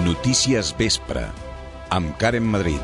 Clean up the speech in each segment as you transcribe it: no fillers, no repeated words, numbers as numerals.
Notícies Vespre, amb Karen Madrid.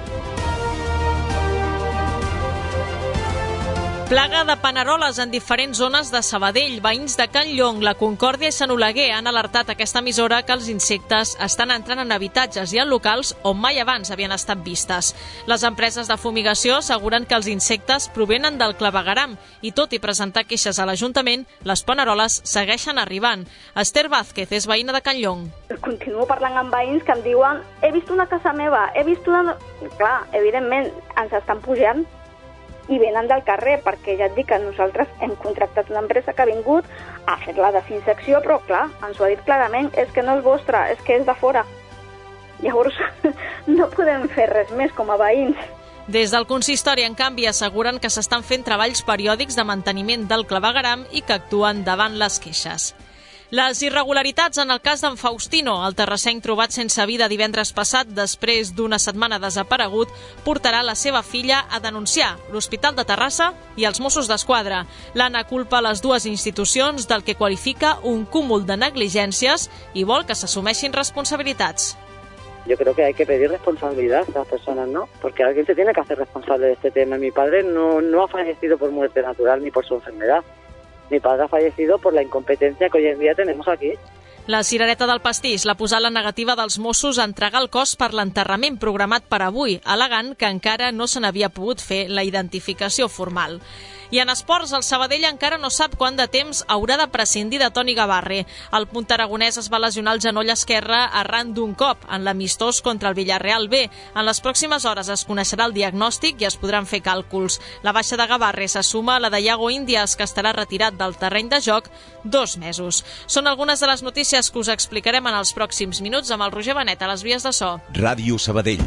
Plaga de paneroles en diferents zones de Sabadell. Veïns de Can Llong, la Concòrdia i Sant Oleguer han alertat aquesta emissora que els insectes estan entrant en habitatges i en locals on mai abans havien estat vistes. Les empreses de fumigació asseguren que els insectes provenen del clavegueram i, tot i presentar queixes a l'Ajuntament, les paneroles segueixen arribant. Esther Vázquez és veïna de Can Llong. Continuo parlant amb veïns que em diuen he vist una casa meva, he vist una... Clar, evidentment, ens estan pujant i venen del carrer, perquè ja et dic que nosaltres hem contractat una empresa que ha vingut a fer la desinfecció, però clar, ens ho ha dit clarament, és que no és vostra, és que és de fora. Llavors, no podem fer res més com a veïns. Des del consistori, en canvi, asseguren que s'estan fent treballs periòdics de manteniment del clavegueram i que actuen davant les queixes. Les irregularitats en el cas d'en Faustino, el terrassenc trobat sense vida divendres passat després d'una setmana desaparegut, portarà la seva filla a denunciar l'Hospital de Terrassa i els Mossos d'Esquadra. L'Anna culpa les dues institucions del que qualifica un cúmul de negligències i vol que s'assumeixin responsabilitats. Yo creo que hay que pedir responsabilidad a las personas, ¿no? Porque alguien se tiene que hacer responsable de este tema. Mi padre no ha fallecido por muerte natural ni por su enfermedad. Mi padre ha fallecido por la incompetencia que hoy en día tenemos aquí. La cirereta del pastís l'ha posat la negativa dels Mossos a entregar el cos per l'enterrament programat per avui, al·legant que encara no se n'havia pogut fer la identificació formal. I en esports, el Sabadell encara no sap quant de temps haurà de prescindir de Toni Gavarre. El punt aragonès es va lesionar el genoll esquerre arran d'un cop en l'amistós contra el Villarreal B. En les pròximes hores es coneixerà el diagnòstic i es podran fer càlculs. La baixa de Gavarre se suma a la de Iago Índias, que estarà retirat del terreny de joc 2 mesos. Són algunes de les notícies que us explicarem en els pròxims minuts amb el Roger Benet a les vies de so. Ràdio Sabadell.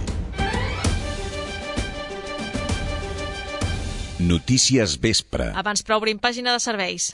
Notícies Vespre. Abans, però, obrim pàgina de serveis.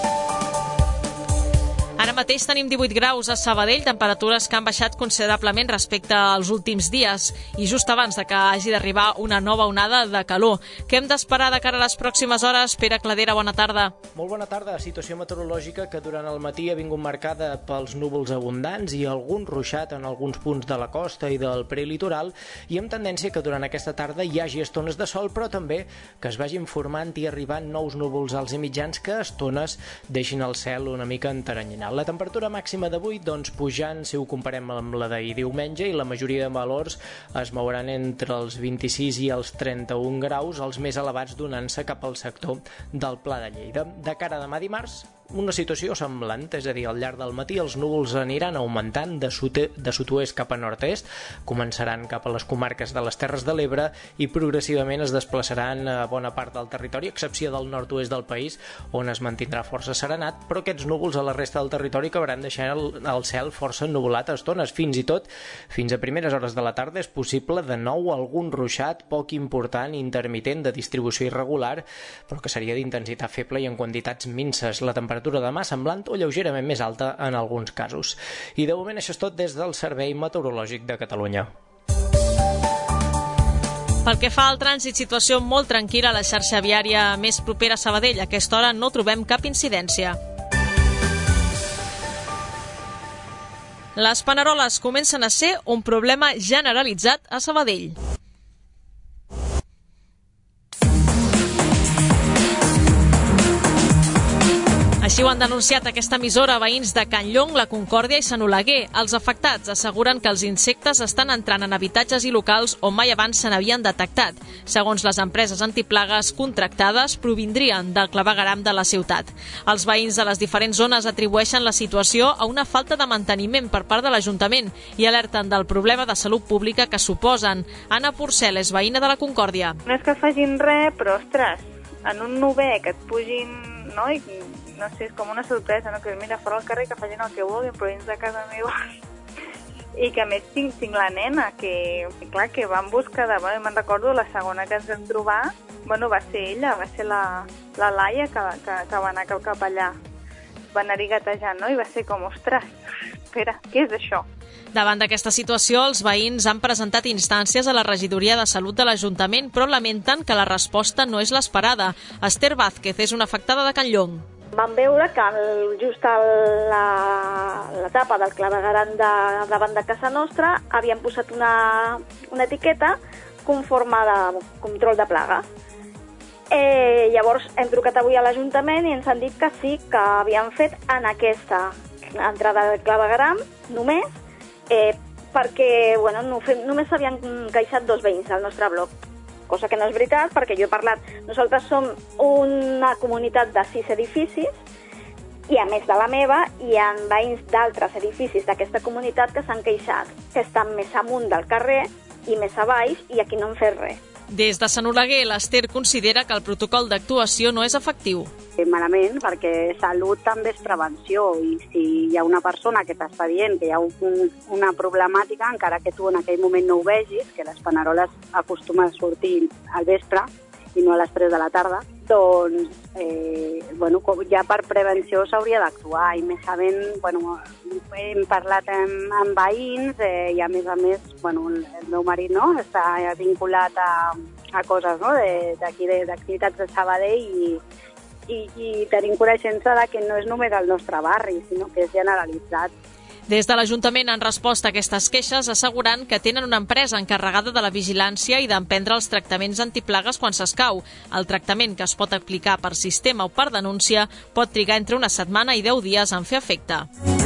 Ara mateix tenim 18 graus a Sabadell, temperatures que han baixat considerablement respecte als últims dies i just abans de que hagi d'arribar una nova onada de calor. Què hem d'esperar de cara a les pròximes hores? Pere Cladera, bona tarda. Molt bona tarda. Situació meteorològica que durant el matí ha vingut marcada pels núvols abundants i algun ruixat en alguns punts de la costa i del prelitoral, i amb tendència que durant aquesta tarda hi hagi estones de sol, però també que es vagin formant i arribant nous núvols alts i mitjans que a estones deixin el cel una mica enteranyinat. La temperatura màxima d'avui, doncs, pujant si ho comparem amb la d'ahir diumenge, i la majoria de valors es mouran entre els 26 i els 31 graus, els més elevats donant-se cap al sector del Pla de Lleida. De cara a demà dimarts, una situació semblant, és a dir, al llarg del matí els núvols aniran augmentant de sud-oest cap a nord-est, començaran cap a les comarques de les Terres de l'Ebre i progressivament es desplaçaran a bona part del territori, a excepció del nord-oest del país, on es mantindrà força serenat, però aquests núvols a la resta del territori acabaran deixant el cel força ennuvolat a estones. Fins i tot, fins a primeres hores de la tarda, és possible de nou algun ruixat poc important, intermitent, de distribució irregular, però que seria d'intensitat feble i en quantitats minces. La temperatura demà semblant o lleugerament més alta en alguns casos. I de moment això és tot des del Servei Meteorològic de Catalunya. Pel que fa al trànsit, situació molt tranquil·la a la xarxa viària més propera a Sabadell. A aquesta hora no trobem cap incidència. Les paneroles comencen a ser un problema generalitzat a Sabadell. Així ho han denunciat aquesta emissora veïns de Can Llong, la Concòrdia i Sant Oleguer. Els afectats asseguren que els insectes estan entrant en habitatges i locals on mai abans se n'havien detectat. Segons les empreses antiplagues contractades, provindrien del clavegueram de la ciutat. Els veïns de les diferents zones atribueixen la situació a una falta de manteniment per part de l'Ajuntament i alerten del problema de salut pública que suposen. Anna Porcel és veïna de la Concòrdia. No és que facin res, però, ostres, en un novè que et pugin, no?, i no sé, és com una sorpresa, no? Que mira, fora al carrer que facin el que vulguin, però dins de casa meva. I que a més tinc la nena, que clar, que va en busca de... Bueno, me'n recordo, la segona que ens vam trobar, bueno, va ser ella, va ser la Laia que va anar cap allà. Va anar-hi gatejant, no? I va ser com, ostres, espera, què és això? Davant d'aquesta situació, els veïns han presentat instàncies a la regidoria de salut de l'Ajuntament, però lamenten que la resposta no és l'esperada. Esther Vázquez és una afectada de Can Llong. Vam veure que just a la tapa del clavegueram davant de casa nostra havien posat una etiqueta conforme de control de plagues. Llavors hem trucat avui a l'Ajuntament i ens han dit que sí, que havien fet en aquesta entrada del clavegueram només, perquè només s'havien queixat 2 veïns del nostre bloc, cosa que no és veritat, perquè jo he parlat. Nosaltres som una comunitat de 6 edificis i a més de la meva hi ha veïns d'altres edificis d'aquesta comunitat que s'han queixat, que estan més amunt del carrer i més a baix i aquí no han fet res. Des de Sant Oleguer, l'Ester considera que el protocol d'actuació no és efectiu. Malament, perquè salut també és prevenció i si hi ha una persona que t'està dient que hi ha una problemàtica, encara que tu en aquell moment no ho vegis, que les paneroles acostumen a sortir al vespre i no a les 3 de la tarda, doncs ja per prevenció s'hauria d'actuar i més sabent, hem parlat amb veïns i a més, el meu marit està vinculat a coses d'aquí, d'activitats de Sabadell i tenim coneixença que no és només el nostre barri, sinó que és generalitzat. Des de l'Ajuntament han respost a aquestes queixes assegurant que tenen una empresa encarregada de la vigilància i d'emprendre els tractaments antiplagues quan s'escau. El tractament, que es pot aplicar per sistema o per denúncia, pot trigar entre una setmana i 10 dies en fer efecte.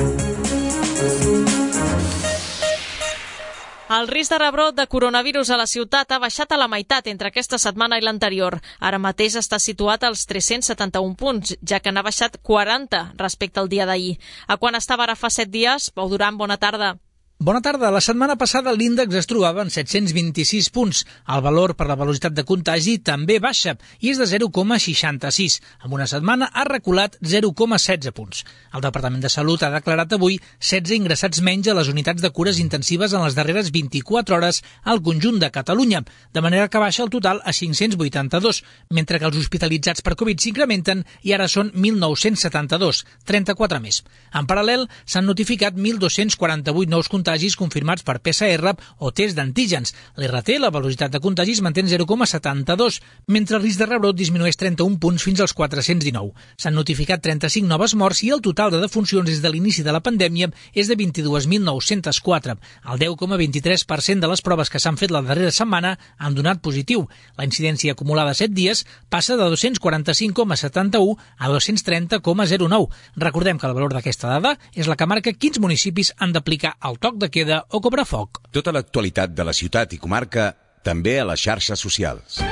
El risc de rebrot de coronavirus a la ciutat ha baixat a la meitat entre aquesta setmana i l'anterior. Ara mateix està situat als 371 punts, ja que n'ha baixat 40 respecte al dia d'ahir. A quan estava ara fa 7 dies? Pau Duran, bona tarda. Bona tarda. La setmana passada l'índex es trobava en 726 punts. El valor per la velocitat de contagi també baixa i és de 0,66. En una setmana ha reculat 0,16 punts. El Departament de Salut ha declarat avui 16 ingressats menys a les unitats de cures intensives en les darreres 24 hores al conjunt de Catalunya, de manera que baixa el total a 582, mentre que els hospitalitzats per Covid s'incrementen i ara són 1.972, 34 més. En paral·lel, s'han notificat 1.248 nous contagis confirmats per PCR o test d'antígens. L'RT, la velocitat de contagis, manté 0,72, mentre el risc de rebrot disminueix 31 punts fins als 419. S'han notificat 35 noves morts i el total de defuncions des de l'inici de la pandèmia és de 22.904. El 10,23% de les proves que s'han fet la darrera setmana han donat positiu. La incidència acumulada a 7 dies passa de 245,71 a 230,09. Recordem que el valor d'aquesta dada és la que marca quins municipis han d'aplicar el toc de queda o cobrafoc. Tota l'actualitat de la ciutat i comarca també a les xarxes socials.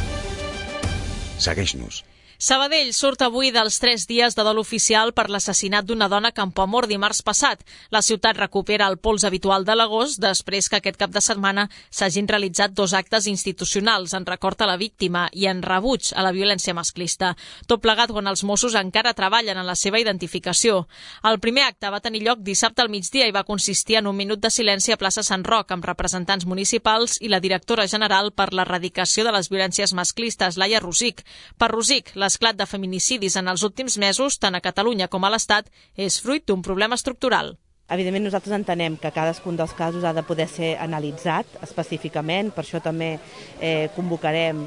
Segueix-nos. Sabadell surt avui dels 3 dies de dol oficial per l'assassinat d'una dona a Campoamor dimarts passat. La ciutat recupera el pols habitual de l'agost després que aquest cap de setmana s'hagin realitzat 2 actes institucionals en record a la víctima i en rebuig a la violència masclista. Tot plegat quan els Mossos encara treballen en la seva identificació. El primer acte va tenir lloc dissabte al migdia i va consistir en un minut de silenci a plaça Sant Roc amb representants municipals i la directora general per l'erradicació de les violències masclistes, Laia Rosic. Per Rosic, l'esclat de feminicidis en els últims mesos, tant a Catalunya com a l'Estat, és fruit d'un problema estructural. Evidentment, nosaltres entenem que cadascun dels casos ha de poder ser analitzat específicament, per això també convocarem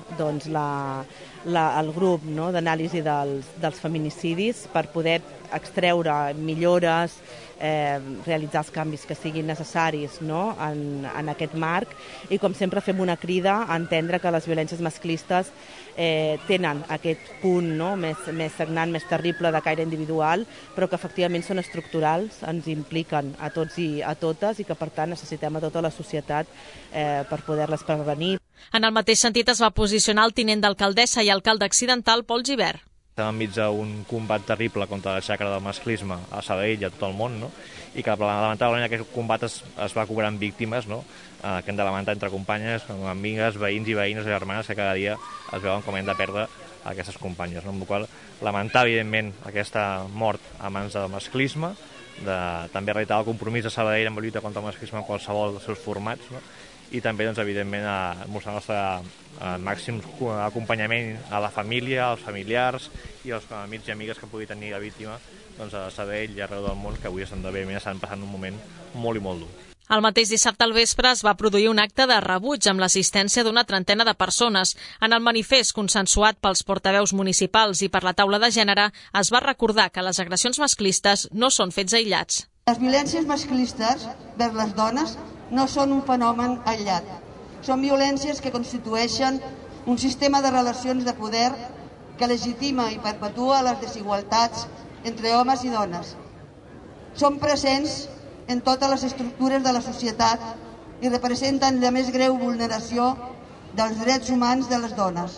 el grup d'anàlisi dels feminicidis per poder extreure millores, realitzar els canvis que siguin necessaris en aquest marc i, com sempre, fem una crida a entendre que les violències masclistes tenen aquest punt més sagnant, més terrible de caire individual, però que efectivament són estructurals, ens impliquen a tots i a totes i que per tant necessitem a tota la societat per poder-les prevenir. En el mateix sentit es va posicionar el tinent d'alcaldessa i alcalde accidental Pol Gibert. Estem enmig d'un combat terrible contra la xacra del masclisme a Sabadell i a tot el món, i que lamentablement aquest combat es va cobrant víctimes, que hem de lamentar entre companyes, amigues, veïns i veïnes i germanes que cada dia es veuen com hem de perdre aquestes companyes. Amb la qual cosa, lamentar evidentment aquesta mort a mans del masclisme, també reiterar el compromís de Sabadell amb la lluita contra el masclisme en qualsevol dels seus formats, i també, evidentment, mostrar el nostre màxim acompanyament a la família, als familiars i als amics i amigues que pugui tenir la víctima a Sabadell i arreu del món, que avui estan passant un moment molt i molt dur. El mateix dissabte al vespre es va produir un acte de rebuig amb l'assistència d'una trentena de persones. En el manifest consensuat pels portaveus municipals i per la taula de gènere es va recordar que les agressions masclistes no són fets aïllats. Les violències masclistes vers les dones no són un fenomen aïllat. Són violències que constitueixen un sistema de relacions de poder que legitima i perpetua les desigualtats entre homes i dones. Són presents en totes les estructures de la societat i representen la més greu vulneració dels drets humans de les dones.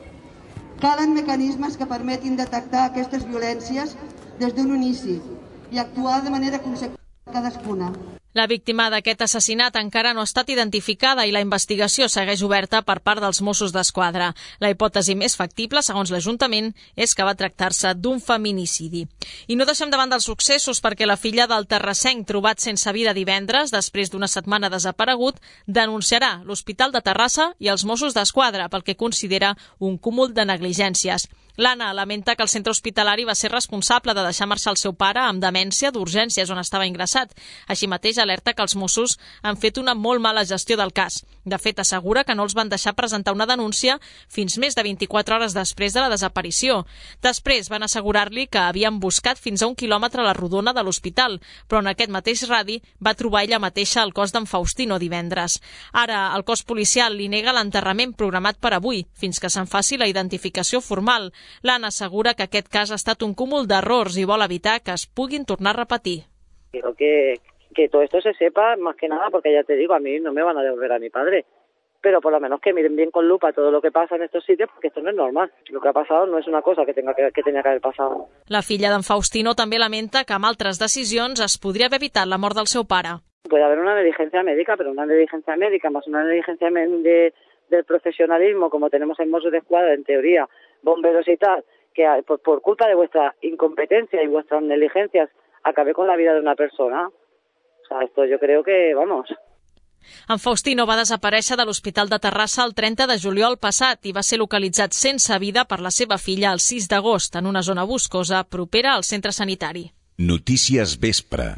Calen mecanismes que permetin detectar aquestes violències des d'un inici i actuar de manera conseqüent cadascuna. La víctima d'aquest assassinat encara no ha estat identificada i la investigació segueix oberta per part dels Mossos d'Esquadra. La hipòtesi més factible, segons l'Ajuntament, és que va tractar-se d'un feminicidi. I no deixem de banda els successos perquè la filla del terrassenc trobat sense vida divendres, després d'una setmana desaparegut, denunciarà l'Hospital de Terrassa i els Mossos d'Esquadra pel que considera un cúmul de negligències. L'Anna lamenta que el centre hospitalari va ser responsable de deixar marxar el seu pare amb demència d'urgències on estava ingressat. Així mateix alerta que els Mossos han fet una molt mala gestió del cas. De fet, assegura que no els van deixar presentar una denúncia fins més de 24 hores després de la desaparició. Després van assegurar-li que havien buscat fins a 1 quilòmetre a la rodona de l'hospital, però en aquest mateix radi va trobar ella mateixa el cos d'en Faustino divendres. Ara, el cos policial li nega l'enterrament programat per avui, fins que se'n faci la identificació formal. L'Anna assegura que aquest cas ha estat un cúmul d'errors i vol evitar que es puguin tornar a repetir. Quiero que todo esto se sepa, más que nada, porque ya te digo, a mí no me van a devolver a mi padre, pero por lo menos que miren bien con lupa todo lo que pasa en estos sitios, porque esto no es normal. Lo que ha pasado no es una cosa que tenía que haber pasado. La filla d'en Faustino també lamenta que amb altres decisions es podria haver evitat la mort del seu pare. Puede haber una negligencia médica, pero una negligencia médica más una negligencia del profesionalismo, como tenemos en Mossos d'Esquadra, en teoría, bomberos y tal, que por culpa de vuestra incompetencia y vuestras negligencias acabé con la vida de una persona. O sea, esto yo creo que, vamos... En Faustino va desaparèixer de l'Hospital de Terrassa el 30 de juliol passat i va ser localitzat sense vida per la seva filla el 6 d'agost en una zona boscosa propera al centre sanitari. Notícies Vespre.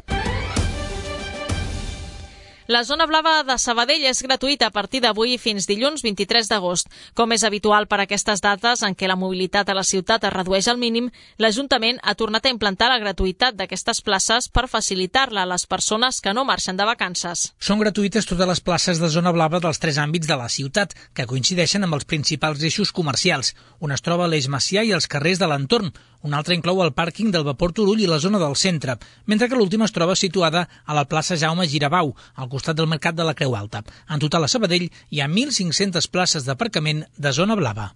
La zona blava de Sabadell és gratuïta a partir d'avui fins dilluns 23 d'agost. Com és habitual per aquestes dates en què la mobilitat a la ciutat es redueix al mínim, l'Ajuntament ha tornat a implantar la gratuïtat d'aquestes places per facilitar-la a les persones que no marxen de vacances. Són gratuïtes totes les places de zona blava dels 3 àmbits de la ciutat, que coincideixen amb els principals eixos comercials. Un es troba a l'Eix Macià i els carrers de l'entorn. Un altre inclou el pàrquing del Vapor Turull i la zona del centre, mentre que l'última es troba situada a la plaça Jaume Girabau, al costat del Mercat de la Creu Alta. En total a Sabadell hi ha 1.500 places d'aparcament de zona blava.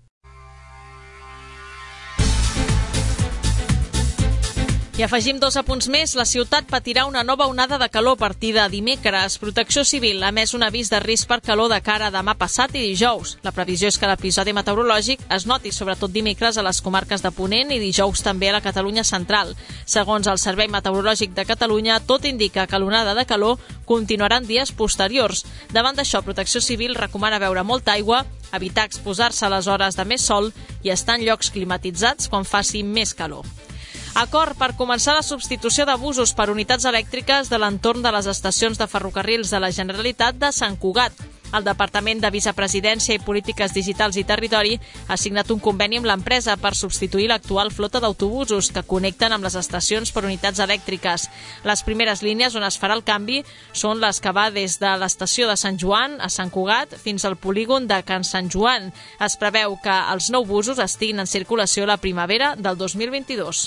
I afegim 2 apunts més. La ciutat patirà una nova onada de calor a partir de dimecres. Protecció Civil ha emès un avís de risc per calor de cara a demà passat i dijous. La previsió és que l'episodi meteorològic es noti sobretot dimecres a les comarques de Ponent i dijous també a la Catalunya central. Segons el Servei Meteorològic de Catalunya, tot indica que l'onada de calor continuarà en dies posteriors. Davant d'això, Protecció Civil recomana beure molta aigua, evitar exposar-se a les hores de més sol i estar en llocs climatitzats quan faci més calor. Acord per començar la substitució d'abusos per unitats elèctriques de l'entorn de les estacions de ferrocarrils de la Generalitat de Sant Cugat. El Departament de Vicepresidència i Polítiques Digitals i Territori ha signat un conveni amb l'empresa per substituir l'actual flota d'autobusos que connecten amb les estacions per unitats elèctriques. Les primeres línies on es farà el canvi són les que va des de l'estació de Sant Joan a Sant Cugat fins al polígon de Can Sant Joan. Es preveu que els nous busos estiguin en circulació la primavera del 2022.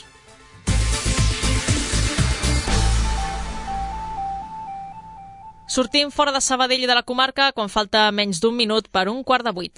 Sortim fora de Sabadell i de la comarca quan falta menys d'1 minut per 7:15.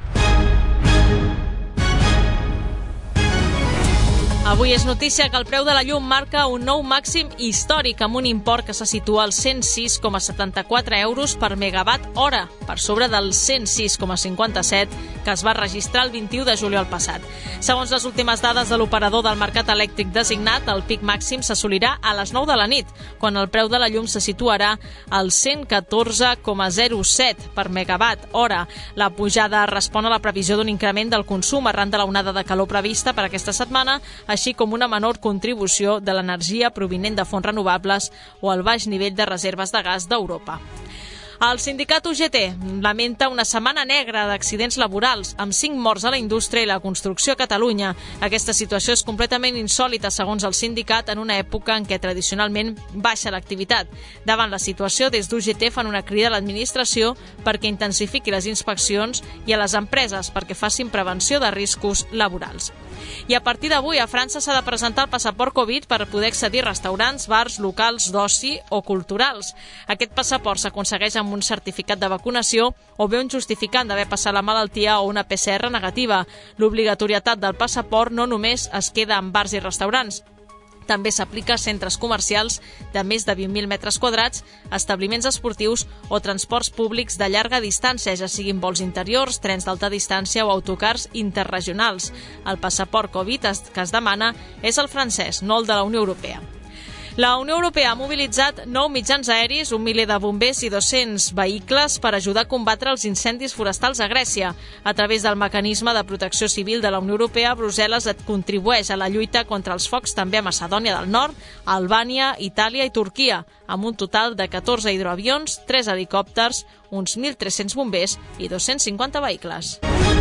Avui és notícia que el preu de la llum marca un nou màxim històric amb un import que se situa als 106,74 euros per megawatt hora, per sobre del 106,57 que es va registrar el 21 de juliol passat. Segons les últimes dades de l'operador del mercat elèctric designat, el pic màxim s'assolirà a les 9 de la nit, quan el preu de la llum se situarà al 114,07 per megawatt hora. La pujada respon a la previsió d'un increment del consum arran de l'onada de calor prevista per aquesta setmana, així així com una menor contribució de l'energia provinent de fonts renovables o el baix nivell de reserves de gas d'Europa. El sindicat UGT lamenta una setmana negra d'accidents laborals, amb 5 morts a la indústria i la construcció a Catalunya. Aquesta situació és completament insòlita, segons el sindicat, en una època en què tradicionalment baixa l'activitat. Davant la situació, des d'UGT fan una crida a l'administració perquè intensifiqui les inspeccions i a les empreses perquè facin prevenció de riscos laborals. I a partir d'avui a França s'ha de presentar el passaport Covid per poder accedir a restaurants, bars, locals d'oci o culturals. Aquest passaport s'aconsegueix amb un certificat de vacunació o bé un justificant d'haver passat la malaltia o una PCR negativa. L'obligatorietat del passaport no només es queda en bars i restaurants, també s'aplica a centres comercials de més de 20.000 metres quadrats, establiments esportius o transports públics de llarga distància, ja siguin vols interiors, trens d'alta distància o autocars interregionals. El passaport Covid que es demana és el francès, no el de la Unió Europea. La Unió Europea ha mobilitzat 9 mitjans aeris, 1 miler de bombers i 200 vehicles per ajudar a combatre els incendis forestals a Grècia. A través del mecanisme de protecció civil de la Unió Europea, Brussel·les contribueix a la lluita contra els focs també a Macedònia del Nord, Albània, Itàlia i Turquia, amb un total de 14 hidroavions, 3 helicòpters, uns 1.300 bombers i 250 vehicles.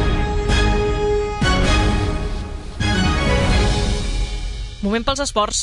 Moment pels esports.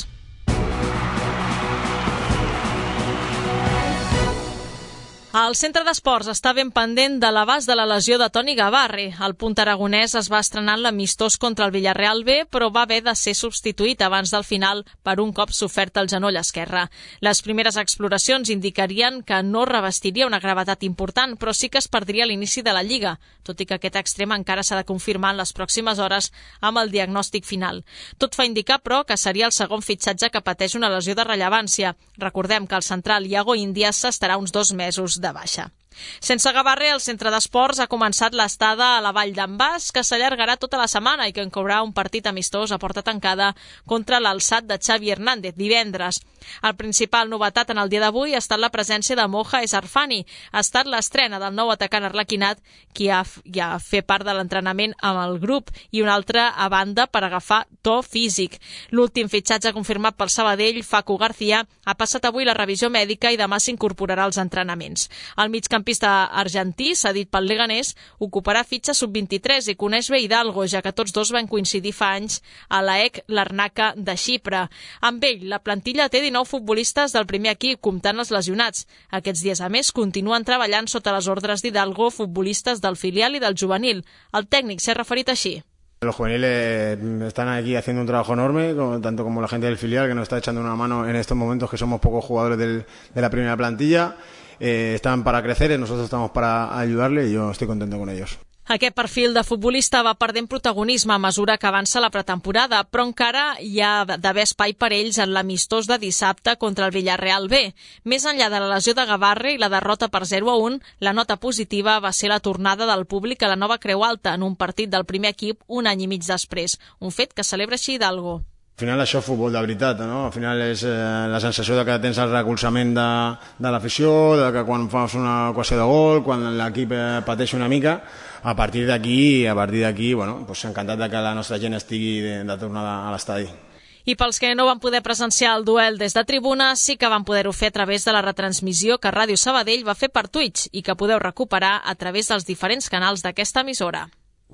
El centre d'esports està ben pendent de l'abast de la lesió de Toni Gavarri. El punt aragonès es va estrenar en l'amistós contra el Villarreal B, però va haver de ser substituït abans del final per un cop sofert al genoll esquerre. Les primeres exploracions indicarien que no revestiria una gravetat important, però sí que es perdria l'inici de la Lliga, tot i que aquest extrem encara s'ha de confirmar en les pròximes hores amb el diagnòstic final. Tot fa indicar, però, que seria el segon fitxatge que pateix una lesió de rellevància. Recordem que el central Iago Índias estarà uns 2 mesos de baixa. Sense Gavarri, el centre d'esports ha començat l'estada a la Vall d'en Bas, que s'allargarà tota la setmana i que inclourà un partit amistós a porta tancada contra l'Alçat de Xavi Hernández divendres. El principal novetat en el dia d'avui ha estat la presència de Moja Esarfani. Ha estat l'estrena del nou atacant arlequinat, qui ha fet part de l'entrenament amb el grup, i una altra a banda per agafar to físic. L'últim fitxatge confirmat pel Sabadell, Facu García, ha passat avui la revisió mèdica i demà s'incorporarà als entrenaments. El migcampista argentí, cedit pel Leganés, ocuparà fitxa sub-23 i coneix bé Hidalgo, ja que tots dos van coincidir fa anys a l'AEK Larnaca de Xipre. Amb ell, la plantilla té 19 futbolistes del primer equip, comptant els lesionats. Aquests dies, a més, continuen treballant sota les ordres d'Hidalgo futbolistes del filial i del juvenil. El tècnic s'ha referit així. Los juveniles están aquí haciendo un trabajo enorme, tanto como la gente del filial, que nos está echando una mano en estos momentos que somos pocos jugadores de la primera plantilla. Están para crecer y nosotros estamos para ayudarle y yo estoy contento con ellos. Aquest perfil de futbolista va perdent protagonisme a mesura que avança la pretemporada, però encara hi ha d'haver espai per ells en l'amistós de dissabte contra el Villarreal B. Més enllà de la lesió de Gavarri i la derrota per 0-1, la nota positiva va ser la tornada del públic a la nova Creu Alta en un partit del primer equip un any i mig després, un fet que celebra així Hidalgo. Al final això és futbol de veritat, no? Al final és la sensació de que tens el recolzament de l'afició, de que quan fas una ocasió de gol, quan l'equip pateix una mica, a partir d'aquí, bueno, pues encantat de que la nostra gent estigui de tornada a l'estadi. I pels que no van poder presenciar el duel des de tribuna, sí que van poder-ho fer a través de la retransmissió que Ràdio Sabadell va fer per Twitch i que podeu recuperar a través dels diferents canals d'aquesta emissora.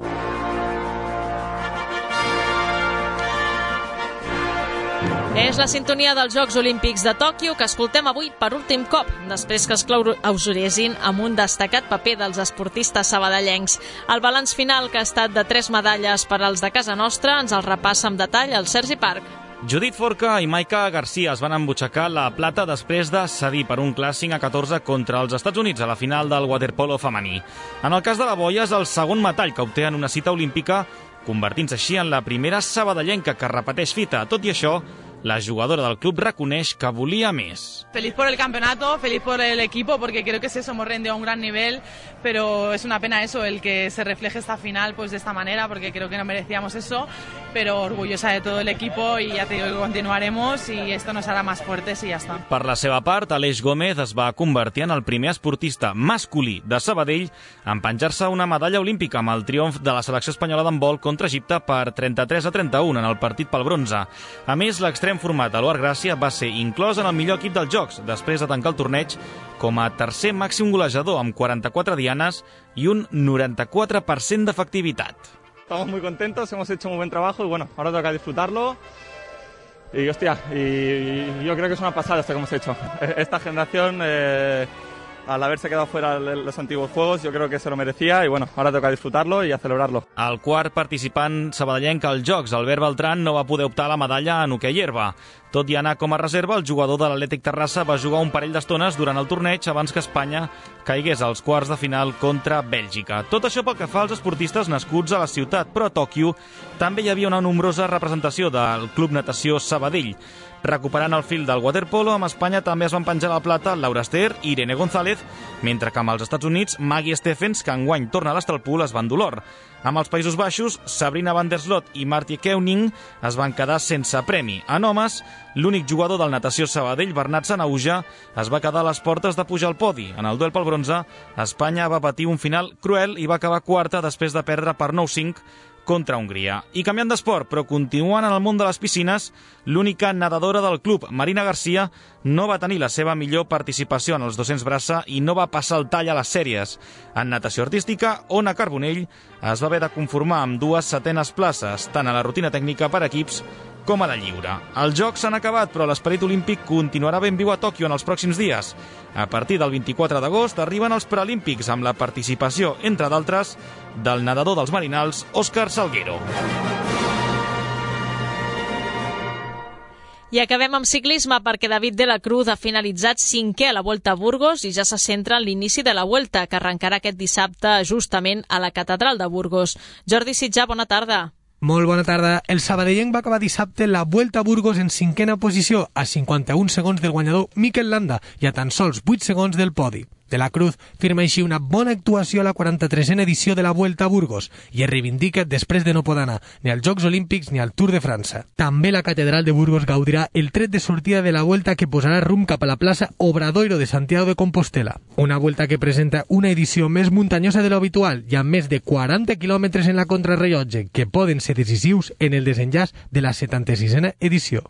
És la sintonia dels Jocs Olímpics de Tòquio que escoltem avui per últim cop, després que es clausuressin amb un destacat paper dels esportistes sabadellencs. El balanç final, que ha estat de 3 medalles per als de casa nostra, ens el repassa amb detall el Sergi Parc. Judit Forca i Maika Garcia es van embutxacar la plata després de cedir per un clàssic a 14 contra els Estats Units a la final del waterpolo femení. En el cas de la boia és el segon metall que obté en una cita olímpica, convertint-se així en la primera sabadellenca que repeteix fita. Tot i això, La jugadora del club reconeix que volia més. Feliz por el campeonato, feliz por el equipo, porque creo que es eso, hemos rendido a un gran nivel, pero es una pena eso, el que se refleje esta final pues de esta manera, porque creo que no merecíamos eso, pero orgullosa de todo el equipo y ya te digo que continuaremos y esto nos hará más fuertes y ya está. Per la seva part, Aleix Gómez es va convertir en el primer esportista masculí de Sabadell en penjar-se una medalla olímpica amb el triomf de la selecció espanyola d'handbol contra Egipte per 33-31 en el partit pel bronze. A més, l'extrem format Eduard Gràcia va ser inclòs en el millor equip dels Jocs, després de tancar el torneig com a tercer màxim golejador amb 44 dianes i un 94% d'efectivitat. Estamos muy contentos, hemos hecho muy buen trabajo y bueno, ahora toca disfrutarlo. Y hostia, y yo creo que es una pasada esto que hemos hecho. Esta generación, al haberse quedado fuera de los antiguos juegos, yo creo que se lo merecía y bueno, ahora toca disfrutarlo y a celebrarlo. El quart participant sabadellenc als Jocs, Albert Beltran, no va poder optar a la medalla en hoquei herba. Tot i anar com a reserva, el jugador de l'Atlètic Terrassa va jugar un parell d'estones durant el torneig abans que Espanya caigués als quarts de final contra Bèlgica. Tot això pel que fa als esportistes nascuts a la ciutat, però a Tòquio també hi havia una nombrosa representació del Club Natació Sabadell. Recuperant el fil del waterpolo, amb Espanya també es van penjar la plata Laura Ester i Irene González, mentre que amb els Estats Units, Maggie Stephens, que enguany torna a l'Estalpool, es van d'olor. Amb els Països Baixos, Sabrina van der Slot i Martie Keuning es van quedar sense premi. En homes, l'únic jugador del Natació Sabadell, Bernat Sanauja, es va quedar a les portes de pujar al podi. En el duel pel bronze, Espanya va patir un final cruel i va acabar quarta després de perdre per 9-5 contra Hongria. I canviant d'esport, però continuant en el món de les piscines, l'única nedadora del club, Marina Garcia, no va tenir la seva millor participació en els 200 braça i no va passar el tall a les sèries. En natació artística, Ona Carbonell es va haver de conformar amb 2 setenes places, tant a la rutina tècnica per equips com a la lliure. Els Jocs s'han acabat, però l'esperit olímpic continuarà ben viu a Tòquio en els pròxims dies. A partir del 24 d'agost arriben els Paralímpics amb la participació, entre d'altres, del nedador dels Marinals, Òscar Salguero. I acabem amb ciclisme perquè David de la Cruz ha finalitzat 5è a la Volta a Burgos i ja se centra en l'inici de la Vuelta, que arrencarà aquest dissabte justament a la Catedral de Burgos. Jordi Sitjà, bona tarda. Molt bona tarda. El sabadellenc va acabar dissabte la Vuelta a Burgos en 5ª posició, a 51 segons del guanyador Mikel Landa i a tan sols 8 segons del podi. De la Cruz firma així una bona actuació a la 43a edició de la Vuelta a Burgos i es reivindica després de no poder anar ni als Jocs Olímpics ni al Tour de França. També la Catedral de Burgos gaudirà el tret de sortida de la Vuelta que posarà rumb cap a la plaça Obradoiro de Santiago de Compostela. Una Vuelta que presenta una edició més muntanyosa de l'habitual i amb més de 40 quilòmetres en la contrarrellotge que poden ser decisius en el desenllaç de la 76a edició.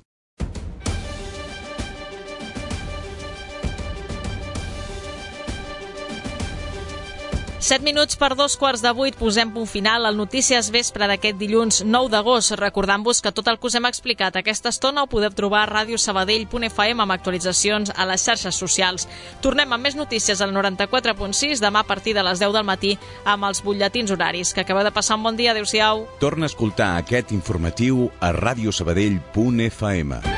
7 minuts per 2:15, posem punt final al Notícies Vespre d'aquest dilluns 9 d'agost, recordant-vos que tot el que us hem explicat aquesta estona ho podeu trobar a radiosabadell.fm amb actualitzacions a les xarxes socials. Tornem amb més notícies al 94.6 demà a partir de les 10 del matí amb els butlletins horaris. Que acabeu de passar un bon dia, adeu-siau. Torna a escoltar aquest informatiu a radiosabadell.fm.